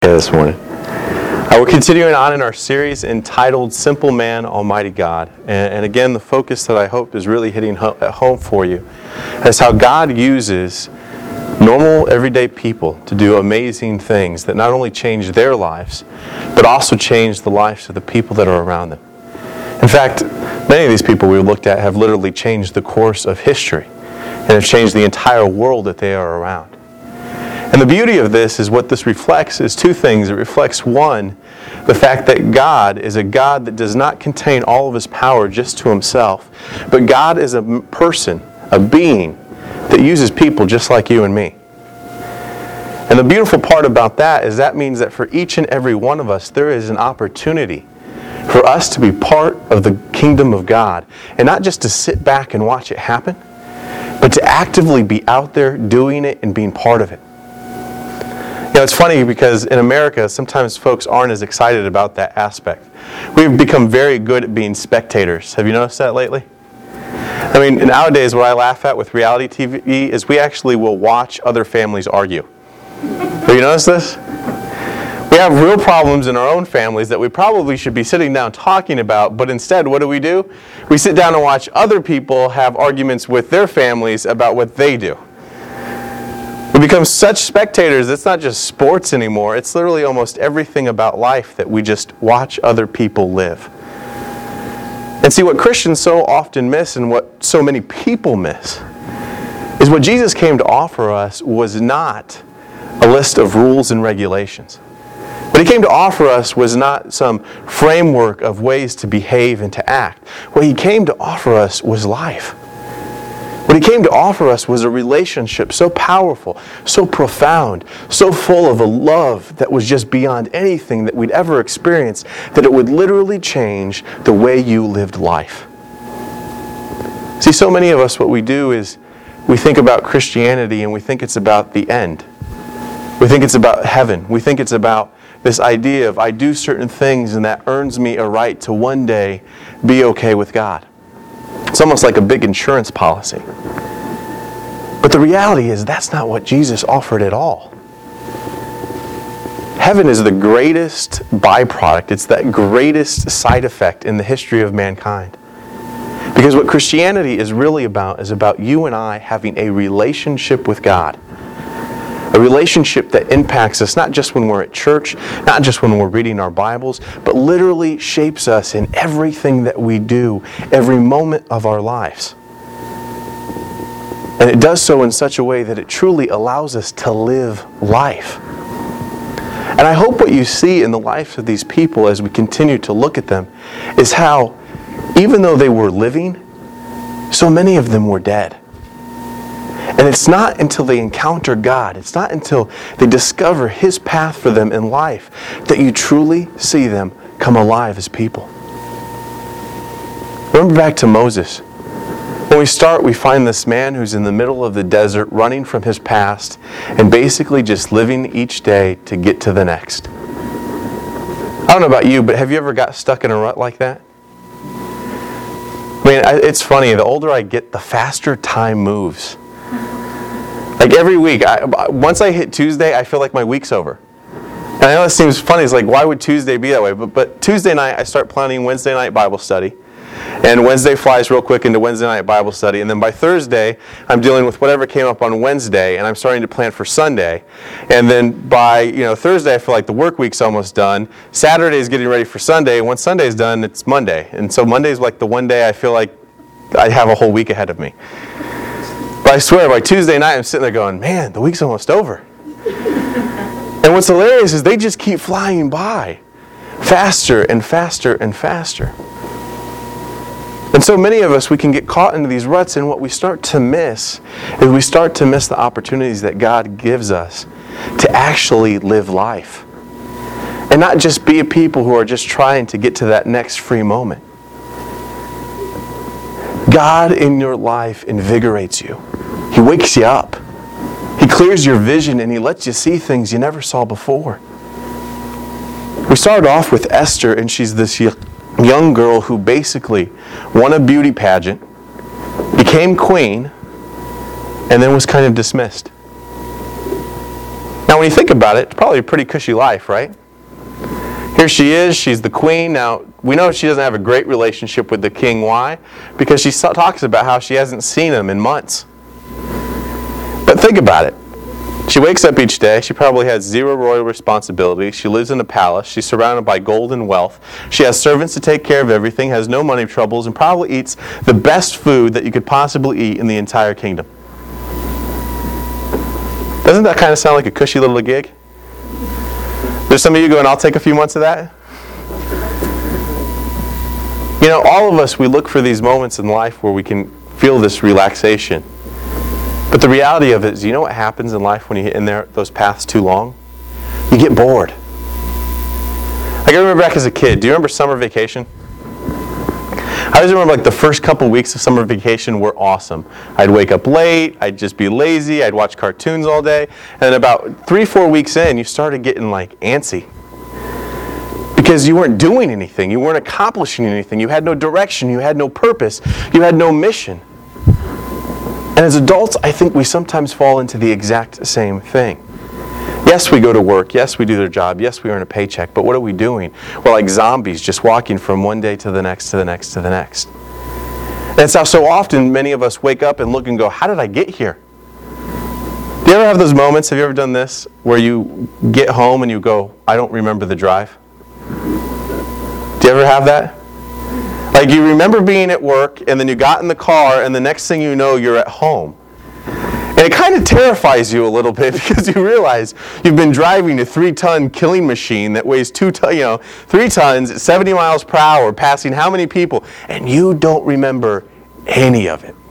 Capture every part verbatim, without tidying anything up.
This morning. Uh, we're continuing on in our series entitled Simple Man, Almighty God. And, and again, the focus that I hope is really hitting ho- at home for you is how God uses normal, everyday people to do amazing things that not only change their lives, but also change the lives of the people that are around them. In fact, many of these people we looked at have literally changed the course of history and have changed the entire world that they are around. And the beauty of this is what this reflects is two things. It reflects, one, the fact that God is a God that does not contain all of His power just to Himself, but God is a person, a being, that uses people just like you and me. And the beautiful part about that is that means that for each and every one of us, there is an opportunity for us to be part of the kingdom of God, and not just to sit back and watch it happen, but to actively be out there doing it and being part of it. You know, it's funny because in America, sometimes folks aren't as excited about that aspect. We've become very good at being spectators. Have you noticed that lately? I mean, nowadays what I laugh at with reality T V is we actually will watch other families argue. Have you noticed this? We have real problems in our own families that we probably should be sitting down talking about, but instead, what do we do? We sit down and watch other people have arguments with their families about what they do. We become such spectators, it's not just sports anymore, it's literally almost everything about life that we just watch other people live. And see, what Christians so often miss and what so many people miss is what Jesus came to offer us was not a list of rules and regulations. What He came to offer us was not some framework of ways to behave and to act. What He came to offer us was life. What He came to offer us was a relationship so powerful, so profound, so full of a love that was just beyond anything that we'd ever experienced, that it would literally change the way you lived life. See, so many of us, what we do is we think about Christianity and we think it's about the end. We think it's about heaven. We think it's about this idea of I do certain things and that earns me a right to one day be okay with God. It's almost like a big insurance policy. But the reality is that's not what Jesus offered at all. Heaven is the greatest byproduct. It's that greatest side effect in the history of mankind. Because what Christianity is really about is about you and I having a relationship with God. A relationship that impacts us not just when we're at church, not just when we're reading our Bibles, but literally shapes us in everything that we do, every moment of our lives. And it does so in such a way that it truly allows us to live life. And I hope what you see in the lives of these people as we continue to look at them is how, even though they were living, so many of them were dead. And it's not until they encounter God, it's not until they discover His path for them in life that you truly see them come alive as people. Remember back to Moses. When we start, we find this man who's in the middle of the desert running from his past and basically just living each day to get to the next. I don't know about you, but have you ever got stuck in a rut like that? I mean, it's funny, the older I get, the faster time moves. Like every week, I, once I hit Tuesday, I feel like my week's over. And I know it seems funny. It's like, why would Tuesday be that way? But, but Tuesday night, I start planning Wednesday night Bible study. And Wednesday flies real quick into Wednesday night Bible study. And then by Thursday, I'm dealing with whatever came up on Wednesday, and I'm starting to plan for Sunday. And then by you know Thursday, I feel like the work week's almost done. Saturday is getting ready for Sunday. And once Sunday's done, it's Monday. And so Monday's like the one day I feel like I have a whole week ahead of me. But I swear, by Tuesday night, I'm sitting there going, man, the week's almost over. And what's hilarious is they just keep flying by. Faster and faster and faster. And so many of us, we can get caught into these ruts, and what we start to miss is we start to miss the opportunities that God gives us to actually live life. And not just be a people who are just trying to get to that next free moment. God in your life invigorates you. He wakes you up. He clears your vision and He lets you see things you never saw before. We started off with Esther, and she's this young girl who basically won a beauty pageant, became queen, and then was kind of dismissed. Now when you think about it, it's probably a pretty cushy life, right? Here she is, she's the queen. Now, we know she doesn't have a great relationship with the king. Why? Because she talks about how she hasn't seen him in months. But think about it. She wakes up each day. She probably has zero royal responsibility. She lives in a palace. She's surrounded by gold and wealth. She has servants to take care of everything, has no money troubles, and probably eats the best food that you could possibly eat in the entire kingdom. Doesn't that kind of sound like a cushy little gig? There's some of you going, I'll take a few months of that? You know, all of us, we look for these moments in life where we can feel this relaxation. But the reality of it is, you know what happens in life when you get in there, those paths too long? You get bored. I can remember back as a kid, do you remember summer vacation? I always remember like the first couple weeks of summer vacation were awesome. I'd wake up late, I'd just be lazy, I'd watch cartoons all day, and then about three, four weeks in, you started getting like antsy. Because you weren't doing anything, you weren't accomplishing anything, you had no direction, you had no purpose, you had no mission. And as adults, I think we sometimes fall into the exact same thing. Yes, we go to work. Yes, we do their job. Yes, we earn a paycheck. But what are we doing? We're like zombies, just walking from one day to the next, to the next, to the next. And it's how so often many of us wake up and look and go, how did I get here? Do you ever have those moments, have you ever done this, where you get home and you go, I don't remember the drive? Do you ever have that? Like you remember being at work, and then you got in the car, and the next thing you know, you're at home. And it kind of terrifies you a little bit because you realize you've been driving a three-ton killing machine that weighs two, ton, you know, three tons at seventy miles per hour, passing how many people, and you don't remember any of it.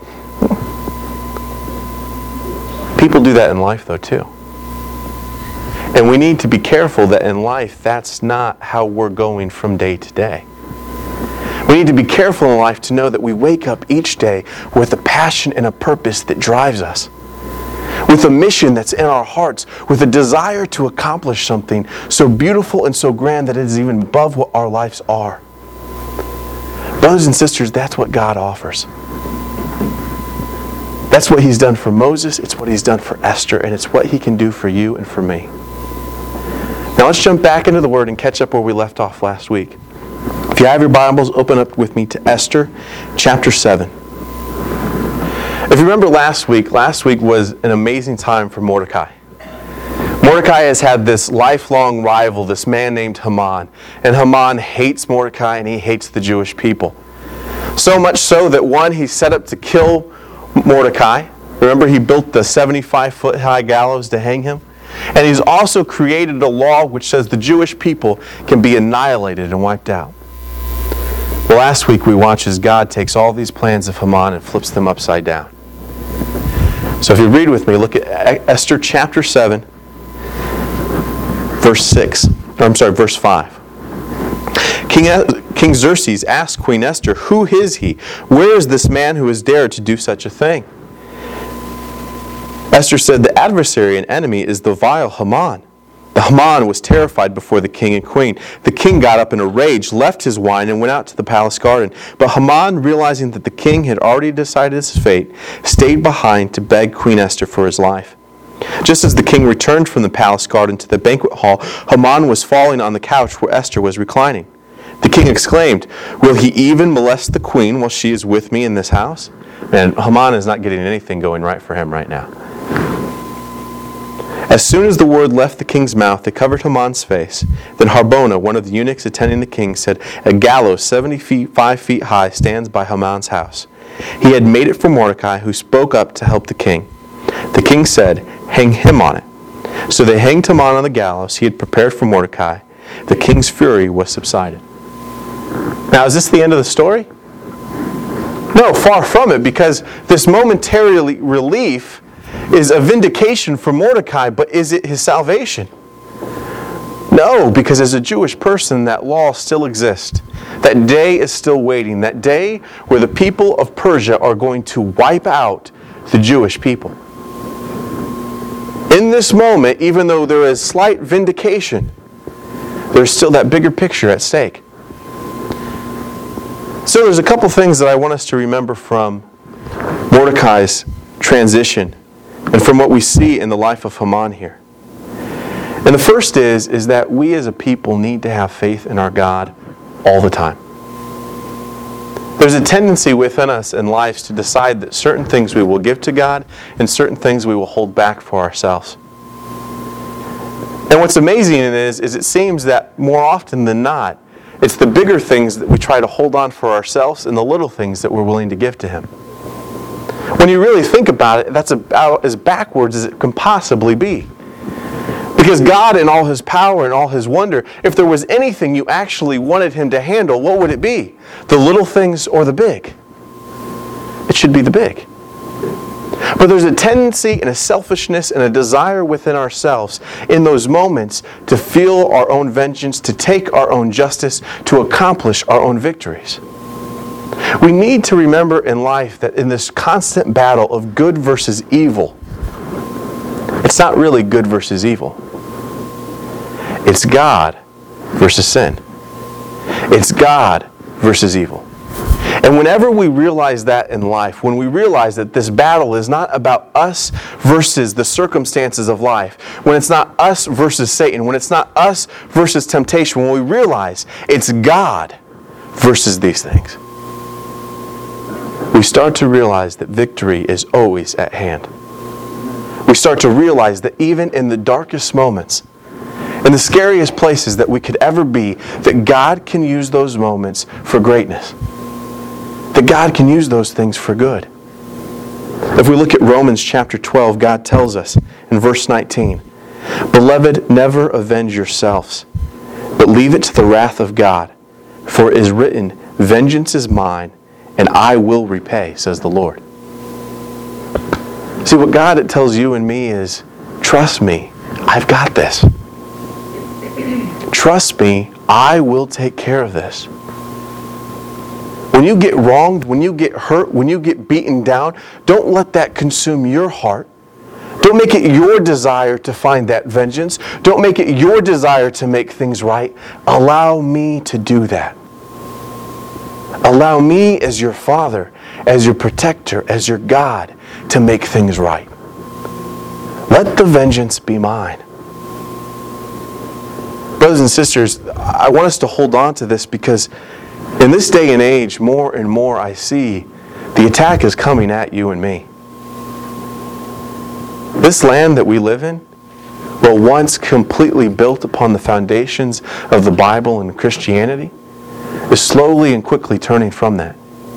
People do that in life, though, too. And we need to be careful that in life, that's not how we're going from day to day. We need to be careful in life to know that we wake up each day with a passion and a purpose that drives us. With a mission that's in our hearts, with a desire to accomplish something so beautiful and so grand that it is even above what our lives are. Brothers and sisters, that's what God offers. That's what He's done for Moses, it's what He's done for Esther, and it's what He can do for you and for me. Now let's jump back into the Word and catch up where we left off last week. If you have your Bibles, open up with me to Esther chapter seven. If you remember last week, last week was an amazing time for Mordecai. Mordecai has had this lifelong rival, this man named Haman. And Haman hates Mordecai and he hates the Jewish people. So much so that one, he set up to kill Mordecai. Remember, he built the seventy-five foot high gallows to hang him. And he's also created a law which says the Jewish people can be annihilated and wiped out. Well, last week we watched as God takes all these plans of Haman and flips them upside down. So if you read with me, look at Esther chapter seven, verse six. Or I'm sorry, verse five. King, King Xerxes asked Queen Esther, who is he? Where is this man who has dared to do such a thing? Esther said, the adversary and enemy is the vile Haman. The Haman was terrified before the king and queen. The king got up in a rage, left his wine, and went out to the palace garden. But Haman, realizing that the king had already decided his fate, stayed behind to beg Queen Esther for his life. Just as the king returned from the palace garden to the banquet hall, Haman was falling on the couch where Esther was reclining. The king exclaimed, will he even molest the queen while she is with me in this house? And Haman is not getting anything going right for him right now. As soon as the word left the king's mouth, they covered Haman's face. Then Harbona, one of the eunuchs attending the king, said, a gallows seventy-five feet high stands by Haman's house. He had made it for Mordecai, who spoke up to help the king. The king said, hang him on it. So they hanged Haman on the gallows he had prepared for Mordecai. The king's fury was subsided. Now, is this the end of the story? No, far from it, because this momentary relief is a vindication for Mordecai, but is it his salvation? No, because as a Jewish person, that law still exists. That day is still waiting. That day where the people of Persia are going to wipe out the Jewish people. In this moment, even though there is slight vindication, there's still that bigger picture at stake. So there's a couple things that I want us to remember from Mordecai's transition and from what we see in the life of Haman here. And the first is, is that we as a people need to have faith in our God all the time. There's a tendency within us in lives to decide that certain things we will give to God and certain things we will hold back for ourselves. And what's amazing is, is it seems that more often than not, it's the bigger things that we try to hold on for ourselves and the little things that we're willing to give to Him. When you really think about it, that's about as backwards as it can possibly be. Because God, in all His power and all His wonder, if there was anything you actually wanted Him to handle, what would it be? The little things or the big? It should be the big. But there's a tendency and a selfishness and a desire within ourselves in those moments to feel our own vengeance, to take our own justice, to accomplish our own victories. We need to remember in life that in this constant battle of good versus evil, it's not really good versus evil. It's God versus sin. It's God versus evil. And whenever we realize that in life, when we realize that this battle is not about us versus the circumstances of life, when it's not us versus Satan, when it's not us versus temptation, when we realize it's God versus these things, we start to realize that victory is always at hand. We start to realize that even in the darkest moments, in the scariest places that we could ever be, that God can use those moments for greatness. That God can use those things for good. If we look at Romans chapter twelve, God tells us in verse nineteen, "Beloved, never avenge yourselves, but leave it to the wrath of God. For it is written, vengeance is mine, and I will repay, says the Lord." See, what God tells you and me is, trust me, I've got this. Trust me, I will take care of this. When you get wronged, when you get hurt, when you get beaten down, don't let that consume your heart. Don't make it your desire to find that vengeance. Don't make it your desire to make things right. Allow me to do that. Allow me as your Father, as your protector, as your God, to make things right. Let the vengeance be mine. Brothers and sisters, I want us to hold on to this because in this day and age, more and more I see the attack is coming at you and me. This land that we live in, well, once completely built upon the foundations of the Bible and Christianity, is slowly and quickly turning from that.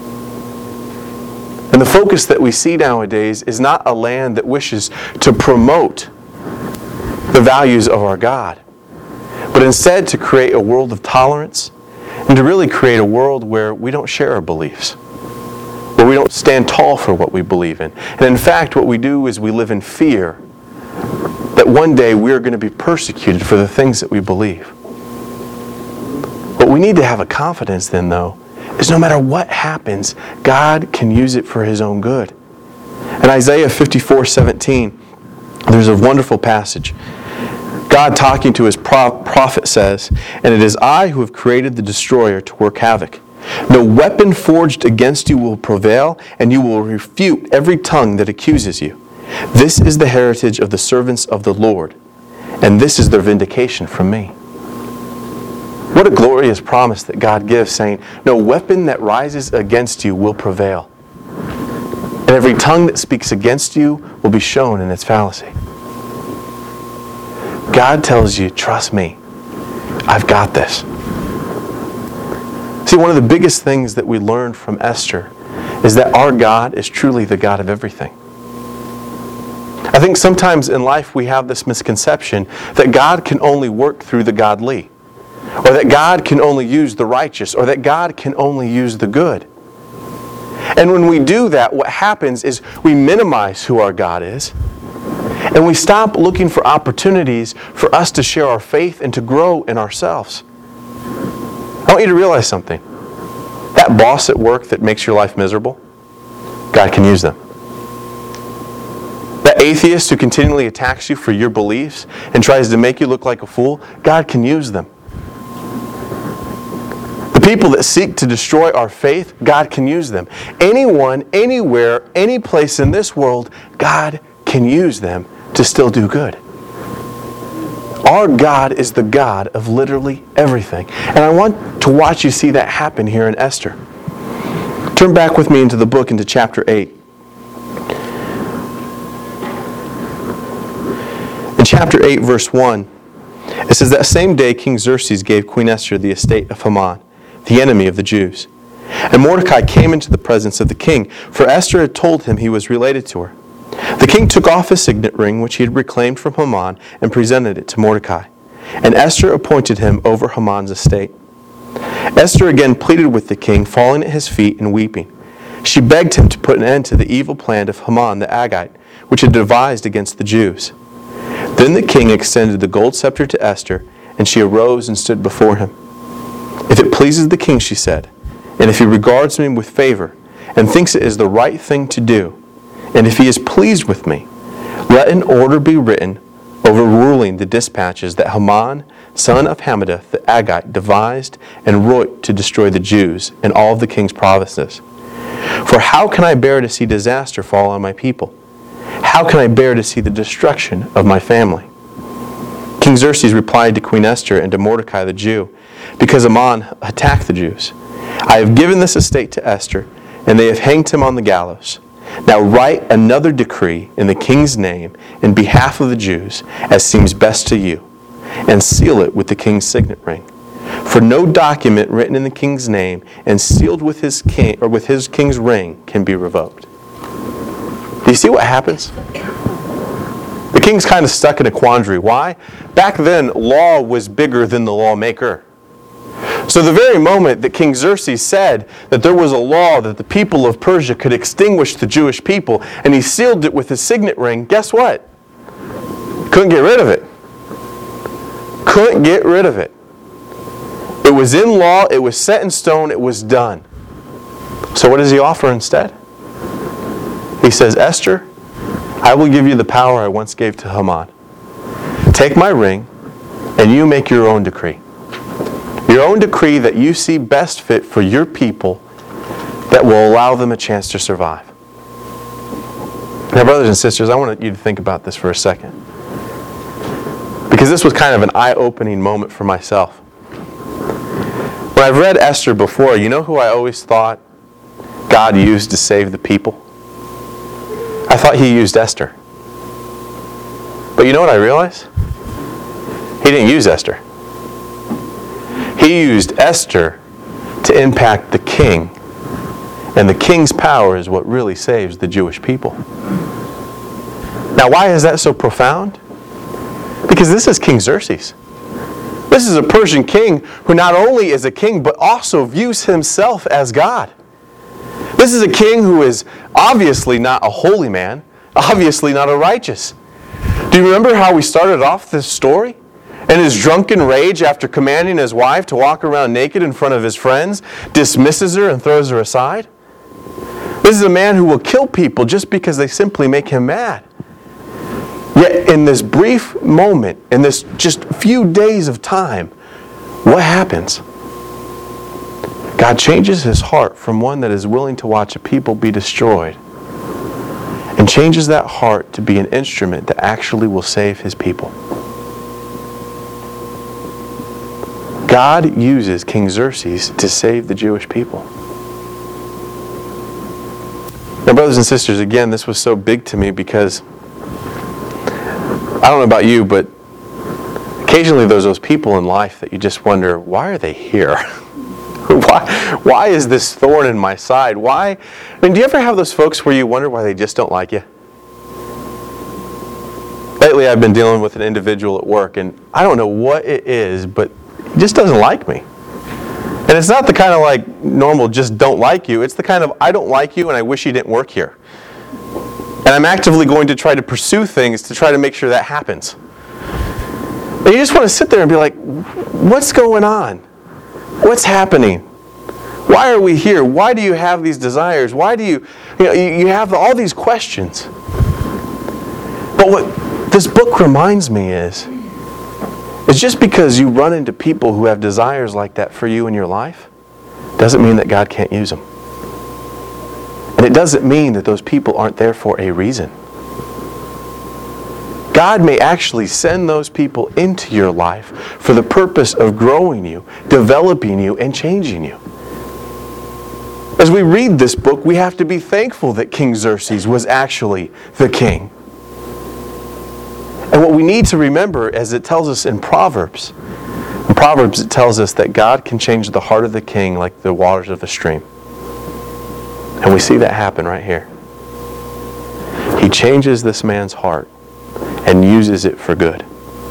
And the focus that we see nowadays is not a land that wishes to promote the values of our God, but instead to create a world of tolerance and to really create a world where we don't share our beliefs, where we don't stand tall for what we believe in. And in fact, what we do is we live in fear that one day we're going to be persecuted for the things that we believe. What we need to have a confidence then, though, is no matter what happens, God can use it for His own good. In Isaiah fifty-four seventeen, there's a wonderful passage. God talking to His prophet says, "And it is I who have created the destroyer to work havoc. No weapon forged against you will prevail, and you will refute every tongue that accuses you. This is the heritage of the servants of the Lord, and this is their vindication from me." What a glorious promise that God gives, saying, no weapon that rises against you will prevail. And every tongue that speaks against you will be shown in its fallacy. God tells you, trust me, I've got this. See, one of the biggest things that we learned from Esther is that our God is truly the God of everything. I think sometimes in life we have this misconception that God can only work through the godly, or that God can only use the righteous, or that God can only use the good. And when we do that, what happens is we minimize who our God is, and we stop looking for opportunities for us to share our faith and to grow in ourselves. I want you to realize something. That boss at work that makes your life miserable, God can use them. That atheist who continually attacks you for your beliefs and tries to make you look like a fool, God can use them. The people that seek to destroy our faith, God can use them. Anyone, anywhere, any place in this world, God can use them to still do good. Our God is the God of literally everything. And I want to watch you see that happen here in Esther. Turn back with me into the book, into chapter eight. In chapter eight, verse one, it says, "That same day King Xerxes gave Queen Esther the estate of Haman, the enemy of the Jews. And Mordecai came into the presence of the king, for Esther had told him he was related to her. The king took off his signet ring, which he had reclaimed from Haman, and presented it to Mordecai. And Esther appointed him over Haman's estate. Esther again pleaded with the king, falling at his feet and weeping. She begged him to put an end to the evil plan of Haman the Agagite, which had devised against the Jews. Then the king extended the gold scepter to Esther, and she arose and stood before him. 'If it pleases the king,' she said, 'and if he regards me with favor, and thinks it is the right thing to do, and if he is pleased with me, let an order be written overruling the dispatches that Haman, son of Hammedatha the Agagite, devised and wrote to destroy the Jews and all of the king's provinces. For how can I bear to see disaster fall on my people? How can I bear to see the destruction of my family?' King Xerxes replied to Queen Esther and to Mordecai the Jew, 'Because Haman attacked the Jews, I have given this estate to Esther, and they have hanged him on the gallows. Now write another decree in the king's name in behalf of the Jews, as seems best to you, and seal it with the king's signet ring. For no document written in the king's name and sealed with his king or with his king's ring can be revoked.'" Do you see what happens? The king's kind of stuck in a quandary. Why? Back then, law was bigger than the lawmaker. So the very moment that King Xerxes said that there was a law that the people of Persia could extinguish the Jewish people, and he sealed it with his signet ring, guess what? Couldn't get rid of it. Couldn't get rid of it. It was in law, it was set in stone, it was done. So what does he offer instead? He says, "Esther, I will give you the power I once gave to Haman. Take my ring, and you make your own decree. Your own decree that you see best fit for your people that will allow them a chance to survive." Now, brothers and sisters, I want you to think about this for a second, because this was kind of an eye-opening moment for myself. When I've read Esther before, you know who I always thought God used to save the people? I thought he used Esther. But you know what I realized? He didn't use Esther. He used Esther to impact the king. And the king's power is what really saves the Jewish people. Now, why is that so profound? Because this is King Xerxes. This is a Persian king who not only is a king, but also views himself as God. This is a king who is obviously not a holy man, obviously not a righteous. Do you remember how we started off this story? In his drunken rage, after commanding his wife to walk around naked in front of his friends, dismisses her and throws her aside? This is a man who will kill people just because they simply make him mad. Yet in this brief moment, in this just few days of time, what happens? God changes his heart from one that is willing to watch a people be destroyed, and changes that heart to be an instrument that actually will save his people. God uses King Xerxes to save the Jewish people. Now, brothers and sisters, again, this was so big to me because I don't know about you, but occasionally there's those people in life that you just wonder, why are they here? why, why is this thorn in my side? Why? I mean, do you ever have those folks where you wonder why they just don't like you? Lately, I've been dealing with an individual at work, and I don't know what it is, but he just doesn't like me. And it's not the kind of like normal just don't like you. It's the kind of I don't like you and I wish you didn't work here. And I'm actively going to try to pursue things to try to make sure that happens. And you just want to sit there and be like, what's going on? What's happening? Why are we here? Why do you have these desires? Why do you, you know, you have all these questions. But what this book reminds me is, is just because you run into people who have desires like that for you in your life, doesn't mean that God can't use them. And it doesn't mean that those people aren't there for a reason. God may actually send those people into your life for the purpose of growing you, developing you, and changing you. As we read this book, we have to be thankful that King Xerxes was actually the king. And what we need to remember, as it tells us in Proverbs, in Proverbs it tells us that God can change the heart of the king like the waters of a stream. And we see that happen right here. He changes this man's heart and uses it for good.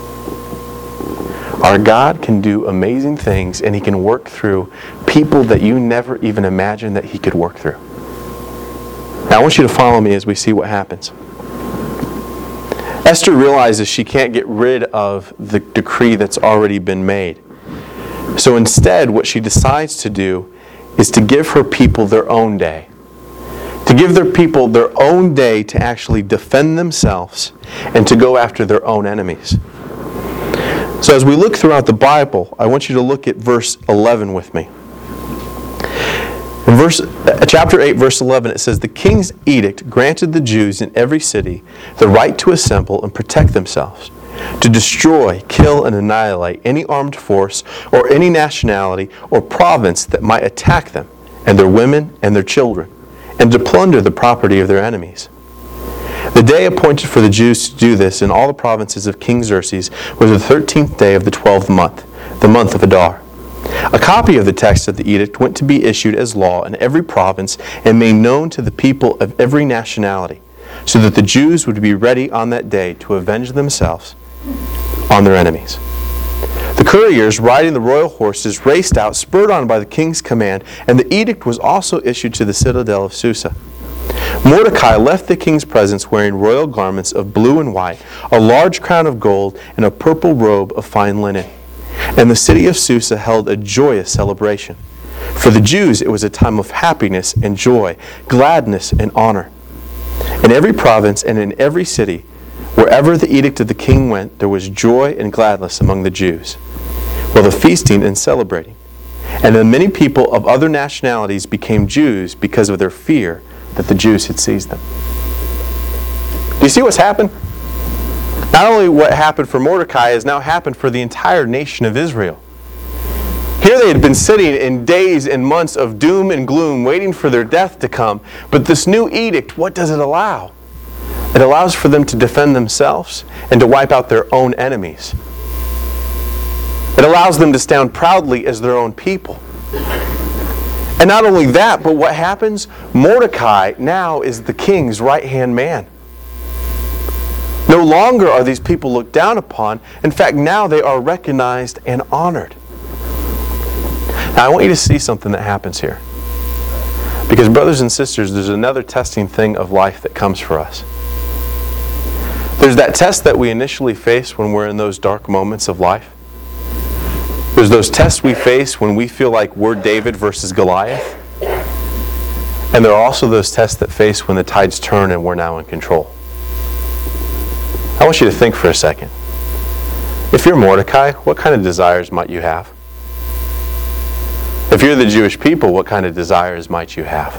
Our God can do amazing things, and He can work through people that you never even imagined that He could work through. Now I want you to follow me as we see what happens. Esther realizes she can't get rid of the decree that's already been made. So instead, what she decides to do is to give her people their own day. To give their people their own day to actually defend themselves and to go after their own enemies. So as we look throughout the Bible, I want you to look at verse eleven with me. In verse, chapter eight, verse eleven, it says, "The king's edict granted the Jews in every city the right to assemble and protect themselves, to destroy, kill, and annihilate any armed force or any nationality or province that might attack them, and their women and their children, and to plunder the property of their enemies. The day appointed for the Jews to do this in all the provinces of King Xerxes was the thirteenth day of the twelfth month, the month of Adar. A copy of the text of the edict went to be issued as law in every province and made known to the people of every nationality, so that the Jews would be ready on that day to avenge themselves on their enemies. The couriers riding the royal horses raced out, spurred on by the king's command, and the edict was also issued to the citadel of Susa. Mordecai left the king's presence wearing royal garments of blue and white, a large crown of gold, and a purple robe of fine linen. And the city of Susa held a joyous celebration. For the Jews it was a time of happiness and joy, gladness and honor. In every province and in every city, wherever the edict of the king went, there was joy and gladness among the Jews, while the feasting and celebrating. And then many people of other nationalities became Jews because of their fear that the Jews had seized them." Do you see what's happened? Not only what happened for Mordecai has now happened for the entire nation of Israel. Here they had been sitting in days and months of doom and gloom, waiting for their death to come. But this new edict, what does it allow? It allows for them to defend themselves and to wipe out their own enemies. It allows them to stand proudly as their own people. And not only that, but what happens? Mordecai now is the king's right-hand man. No longer are these people looked down upon. In fact, now they are recognized and honored. Now, I want you to see something that happens here. Because, brothers and sisters, there's another testing thing of life that comes for us. There's that test that we initially face when we're in those dark moments of life. There's those tests we face when we feel like we're David versus Goliath. And there are also those tests that face when the tides turn and we're now in control. I want you to think for a second. If you're Mordecai, what kind of desires might you have? If you're the Jewish people, what kind of desires might you have?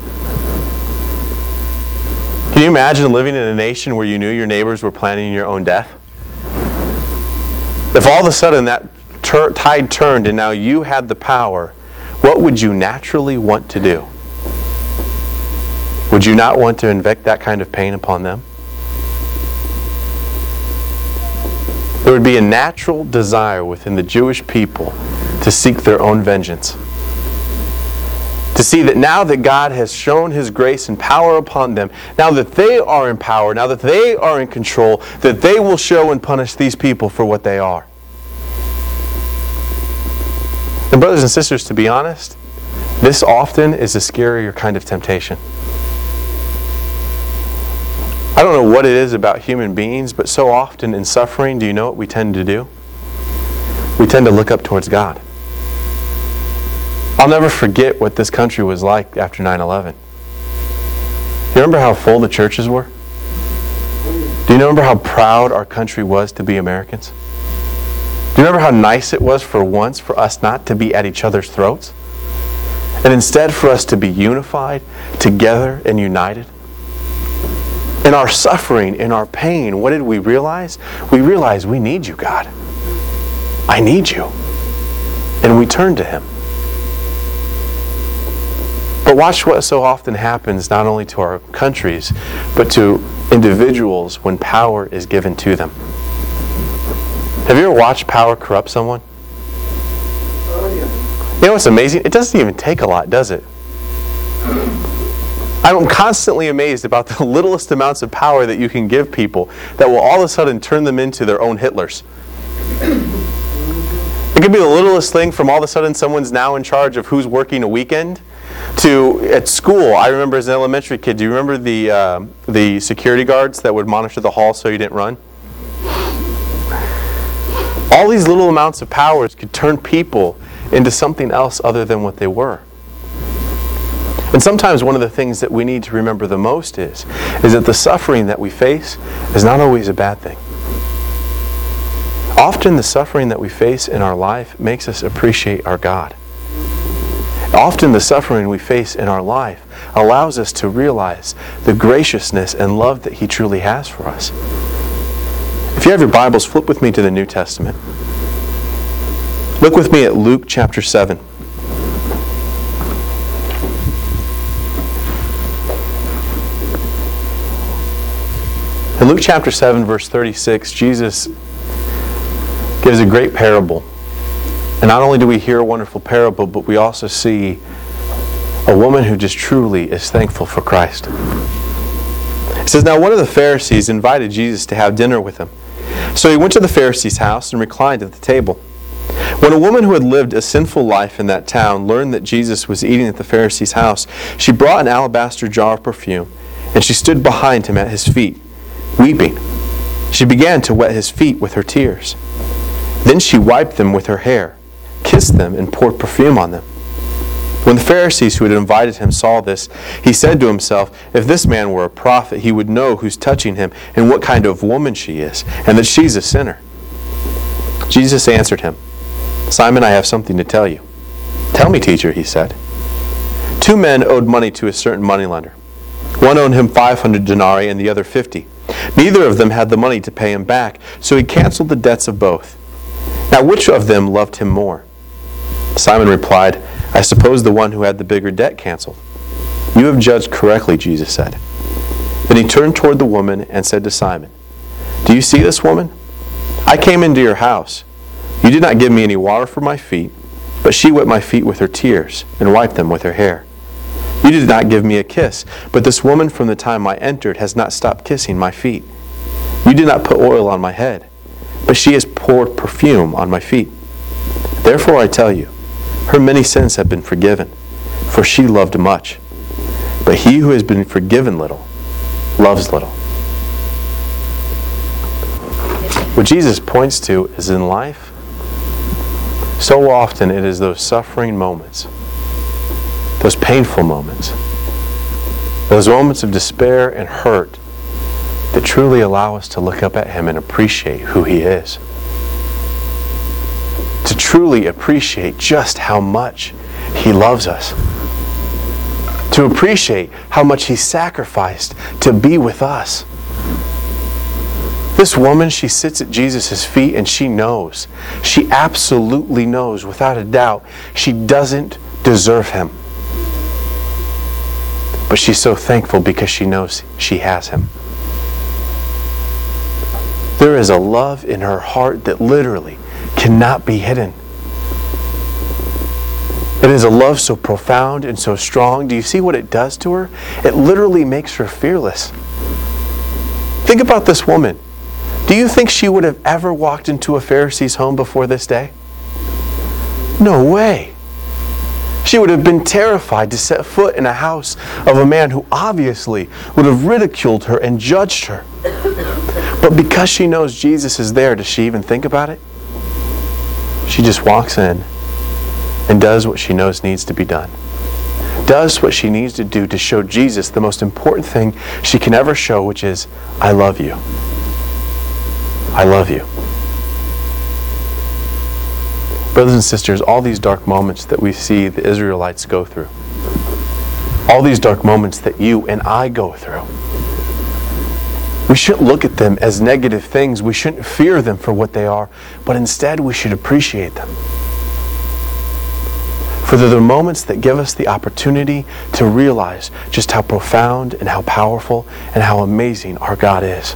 Can you imagine living in a nation where you knew your neighbors were planning your own death? If all of a sudden that tur- tide turned and now you had the power, what would you naturally want to do? Would you not want to inflict that kind of pain upon them? There would be a natural desire within the Jewish people to seek their own vengeance. To see that now that God has shown His grace and power upon them, now that they are in power, now that they are in control, that they will show and punish these people for what they are. And brothers and sisters, to be honest, this often is a scarier kind of temptation. I don't know what it is about human beings, but so often in suffering, do you know what we tend to do? We tend to look up towards God. I'll never forget what this country was like after nine eleven. Do you remember how full the churches were? Do you remember how proud our country was to be Americans? Do you remember how nice it was for once for us not to be at each other's throats? And instead for us to be unified, together, and united? In our suffering, in our pain, what did we realize? We realized we need you, God. I need you. And we turn to Him. But watch what so often happens not only to our countries, but to individuals when power is given to them. Have you ever watched power corrupt someone? Oh, yeah. You know what's amazing? It doesn't even take a lot, does it? I'm constantly amazed about the littlest amounts of power that you can give people that will all of a sudden turn them into their own Hitlers. It could be the littlest thing from all of a sudden someone's now in charge of who's working a weekend to at school. I remember as an elementary kid, do you remember the, uh, the security guards that would monitor the hall so you didn't run? All these little amounts of powers could turn people into something else other than what they were. And sometimes one of the things that we need to remember the most is, is that the suffering that we face is not always a bad thing. Often the suffering that we face in our life makes us appreciate our God. Often the suffering we face in our life allows us to realize the graciousness and love that He truly has for us. If you have your Bibles, flip with me to the New Testament. Look with me at Luke chapter seven. In Luke chapter seven, verse thirty-six, Jesus gives a great parable. And not only do we hear a wonderful parable, but we also see a woman who just truly is thankful for Christ. It says, "Now one of the Pharisees invited Jesus to have dinner with him. So he went to the Pharisee's house and reclined at the table. When a woman who had lived a sinful life in that town learned that Jesus was eating at the Pharisee's house, she brought an alabaster jar of perfume, and she stood behind him at his feet, weeping. She began to wet his feet with her tears. Then she wiped them with her hair, kissed them, and poured perfume on them. When the Pharisees who had invited him saw this, he said to himself, 'If this man were a prophet, he would know who's touching him and what kind of woman she is, and that she's a sinner.' Jesus answered him, 'Simon, I have something to tell you.' 'Tell me, teacher,' he said. 'Two men owed money to a certain moneylender. One owed him five hundred denarii and the other fifty. Neither of them had the money to pay him back, so he canceled the debts of both. Now which of them loved him more?' Simon replied, 'I suppose the one who had the bigger debt canceled.' 'You have judged correctly,' Jesus said. Then he turned toward the woman and said to Simon, 'Do you see this woman? I came into your house. You did not give me any water for my feet, but she wet my feet with her tears and wiped them with her hair. You did not give me a kiss, but this woman from the time I entered has not stopped kissing my feet. You did not put oil on my head, but she has poured perfume on my feet. Therefore I tell you, her many sins have been forgiven, for she loved much. But he who has been forgiven little, loves little.'" What Jesus points to is in life, so often it is those suffering moments, those painful moments, those moments of despair and hurt that truly allow us to look up at Him and appreciate who He is. To truly appreciate just how much He loves us. To appreciate how much He sacrificed to be with us. This woman, she sits at Jesus' feet and she knows, she absolutely knows, without a doubt, she doesn't deserve Him. But she's so thankful because she knows she has Him. There is a love in her heart that literally cannot be hidden. It is a love so profound and so strong. Do you see what it does to her? It literally makes her fearless. Think about this woman. Do you think she would have ever walked into a Pharisee's home before this day? No way. She would have been terrified to set foot in a house of a man who obviously would have ridiculed her and judged her. But because she knows Jesus is there, does she even think about it? She just walks in and does what she knows needs to be done. Does what she needs to do to show Jesus the most important thing she can ever show, which is, I love you. I love you. Brothers and sisters, all these dark moments that we see the Israelites go through, all these dark moments that you and I go through, We shouldn't look at them as negative things. We shouldn't fear them for what they are, but instead we should appreciate them. For they're the moments that give us the opportunity to realize just how profound and how powerful and how amazing our God is.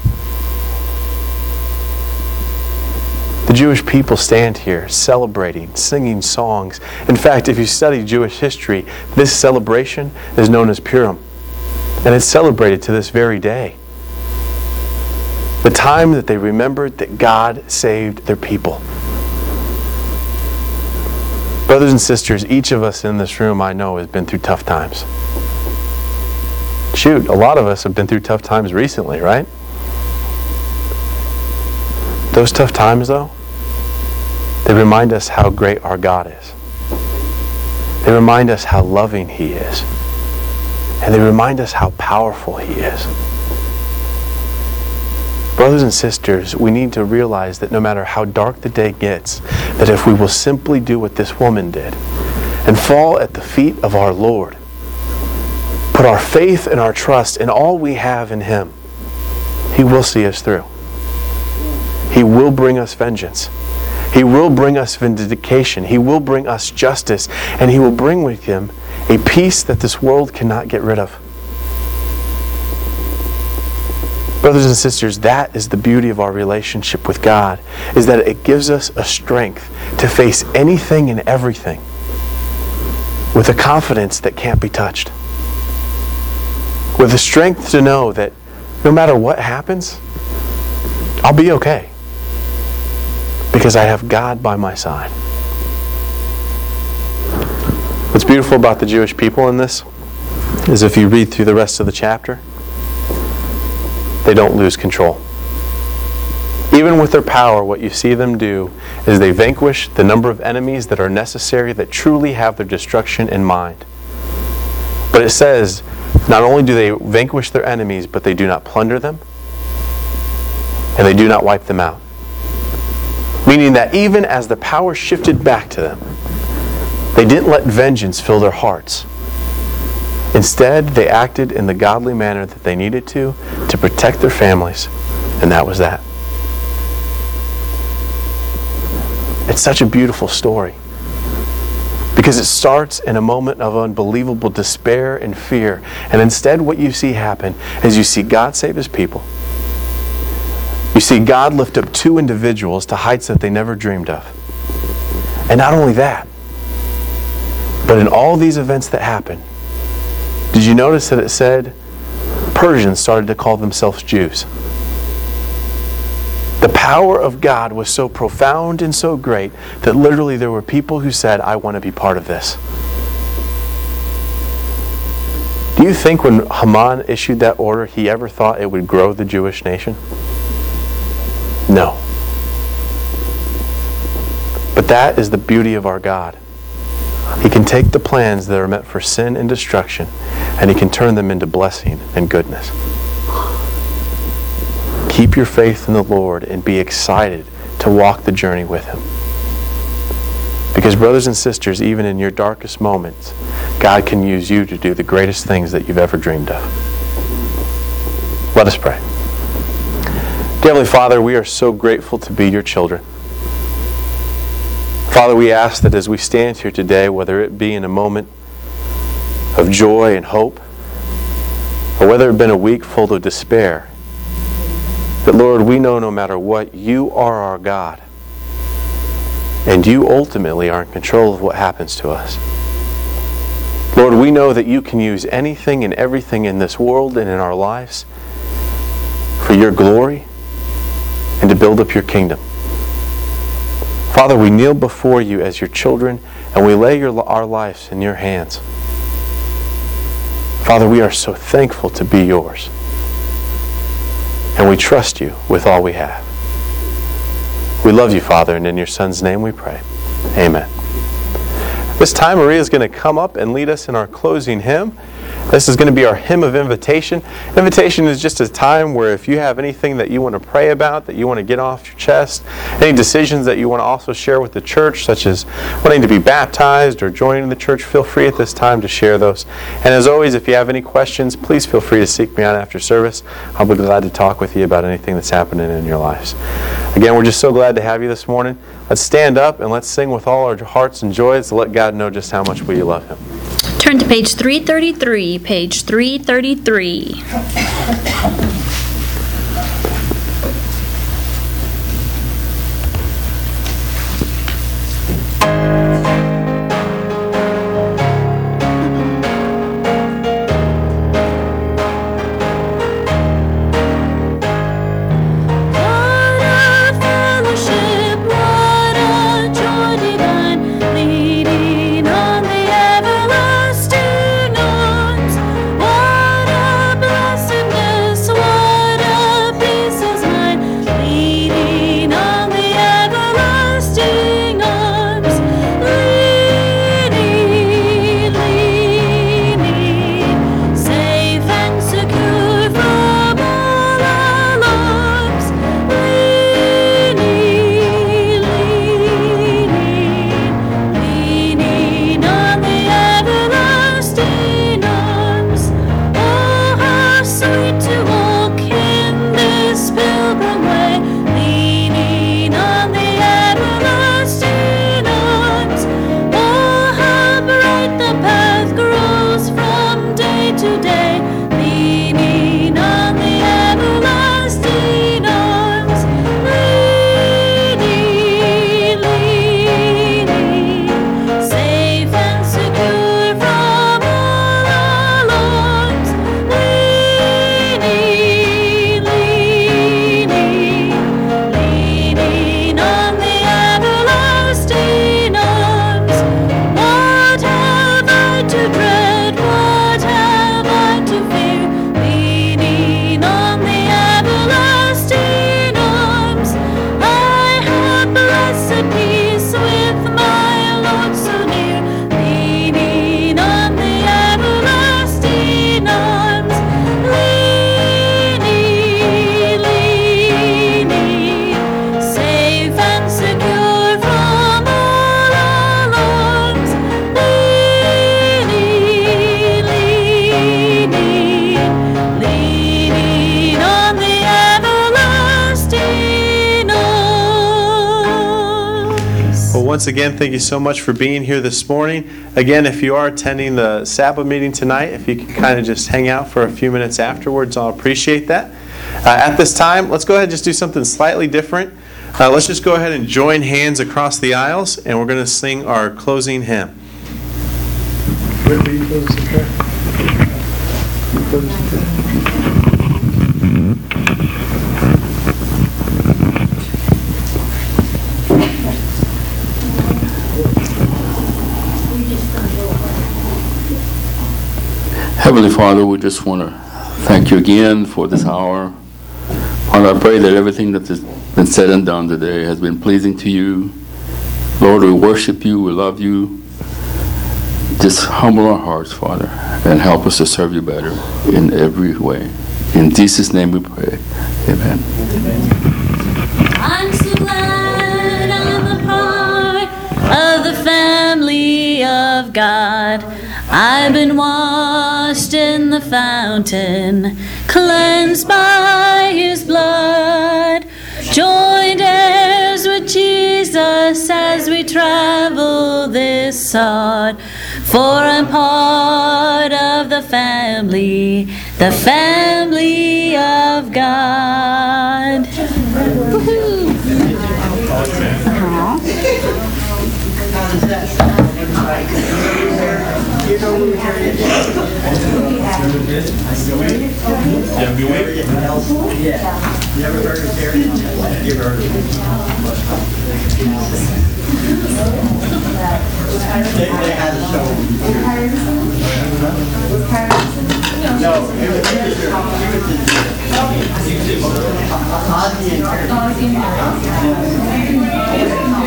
The Jewish people stand here celebrating, singing songs. In fact, if you study Jewish history, this celebration is known as Purim. And it's celebrated to this very day. The time that they remembered that God saved their people. Brothers and sisters, each of us in this room, I know, has been through tough times. Shoot, a lot of us have been through tough times recently, right? Those tough times, though, they remind us how great our God is. They remind us how loving He is. And they remind us how powerful He is. Brothers and sisters, we need to realize that no matter how dark the day gets, that if we will simply do what this woman did and fall at the feet of our Lord, put our faith and our trust in all we have in Him, He will see us through. He will bring us vengeance. He will bring us vindication. He will bring us justice. And He will bring with Him a peace that this world cannot get rid of. Brothers and sisters, that is the beauty of our relationship with God, is that it gives us a strength to face anything and everything with a confidence that can't be touched. With the strength to know that no matter what happens, I'll be okay. Because I have God by my side. What's beautiful about the Jewish people in this is if you read through the rest of the chapter, they don't lose control. Even with their power, what you see them do is they vanquish the number of enemies that are necessary, that truly have their destruction in mind. But it says, not only do they vanquish their enemies, but they do not plunder them, and they do not wipe them out. Meaning that even as the power shifted back to them, they didn't let vengeance fill their hearts. Instead, they acted in the godly manner that they needed to, to protect their families, and that was that. It's such a beautiful story. Because it starts in a moment of unbelievable despair and fear, and instead what you see happen is you see God save His people. You see God lift up two individuals to heights that they never dreamed of. And not only that, but in all these events that happened, did you notice that it said Persians started to call themselves Jews? The power of God was so profound and so great that literally there were people who said, I want to be part of this. Do you think when Haman issued that order, he ever thought it would grow the Jewish nation? No. But that is the beauty of our God. He can take the plans that are meant for sin and destruction, and He can turn them into blessing and goodness. Keep your faith in the Lord and be excited to walk the journey with Him. Because brothers and sisters, even in your darkest moments, God can use you to do the greatest things that you've ever dreamed of. Let us pray. Dear Heavenly Father, we are so grateful to be your children. Father, we ask that as we stand here today, whether it be in a moment of joy and hope, or whether it have been a week full of despair, that Lord, we know no matter what, you are our God. And you ultimately are in control of what happens to us. Lord, we know that you can use anything and everything in this world and in our lives for your glory and to build up your kingdom. Father, we kneel before you as your children and we lay your, our lives in your hands. Father, we are so thankful to be yours. And we trust you with all we have. We love you, Father, and in your Son's name we pray. Amen. This time Maria is going to come up and lead us in our closing hymn. This is going to be our hymn of invitation. Invitation is just a time where if you have anything that you want to pray about, that you want to get off your chest, any decisions that you want to also share with the church, such as wanting to be baptized or joining the church, feel free at this time to share those. And as always, if you have any questions, please feel free to seek me out after service. I'll be glad to talk with you about anything that's happening in your lives. Again, we're just so glad to have you this morning. Let's stand up and let's sing with all our hearts and joys to let God know just how much we love Him. Turn to page three thirty-three, page three thirty-three. Once again, thank you so much for being here this morning. Again, if you are attending the Sabbath meeting tonight, if you can kind of just hang out for a few minutes afterwards, I'll appreciate that. Uh, at this time, let's go ahead and just do something slightly different. Uh, let's just go ahead and join hands across the aisles, and we're going to sing our closing hymn. Where do you close the prayer? You close the prayer. Heavenly Father, we just want to thank you again for this hour. Father, I pray that everything that has been said and done today has been pleasing to you. Lord, we worship you, we love you. Just humble our hearts, Father, and help us to serve you better in every way. In Jesus' name we pray. Amen. I'm so glad I'm a part of the family of God. I've been washed in the fountain, cleansed by His blood, joined heirs with Jesus as we travel this sod. For I'm part of the family, the family of God. Woo-hoo.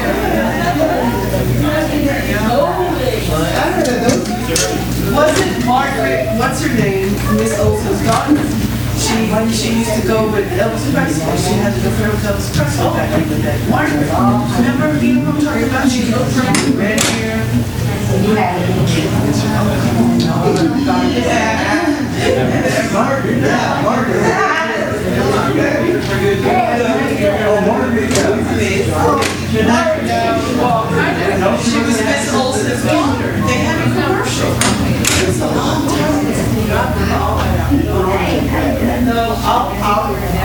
Was it Margaret, what's her name, Miss Olson's daughter, she, she used to go with Elvis Presley. She had to go with Elvis Presley back in the day. Margaret, remember, you know what I'm talking about? She looked pretty, red hair. Margaret, yeah, Margaret. She was Miss Olson's daughter. They had a commercial. It was a long time ago. No, I'll, I'll.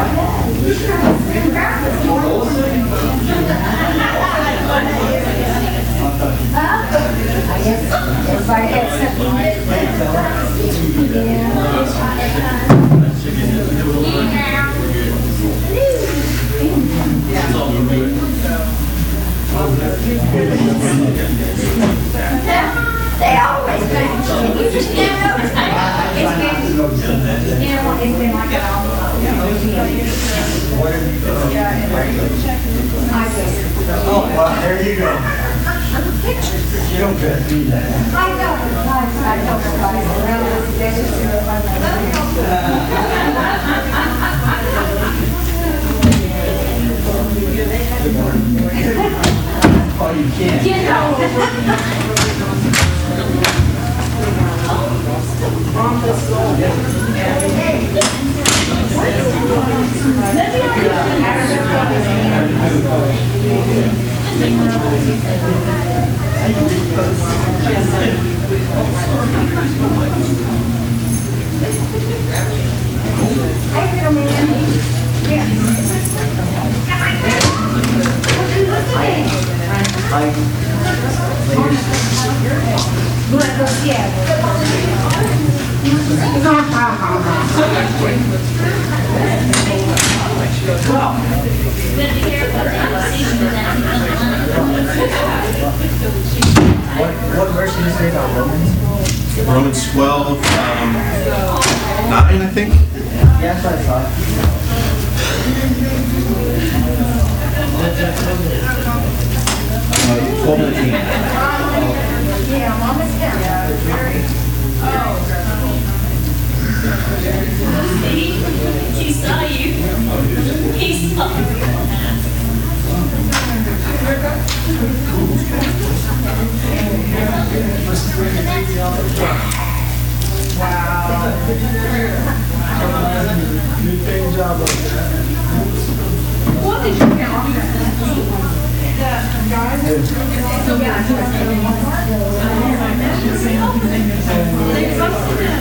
Everybody has They always do. You just never notice. It's been, you know, it's been like that all Oh, well, there you go. You don't get to do that. I know. I know everybody around us. They just do it like Oh, you can't. You know. Hey, little man. Yeah. You want to go see it? What, what verse did you say about Romans? Romans twelve, um, nine, I think. Yeah, that's what I thought. Uh, twelve nineteen. Yeah, Mom is down. He saw you. He saw you. Good job on that. What did you get on that? Guys?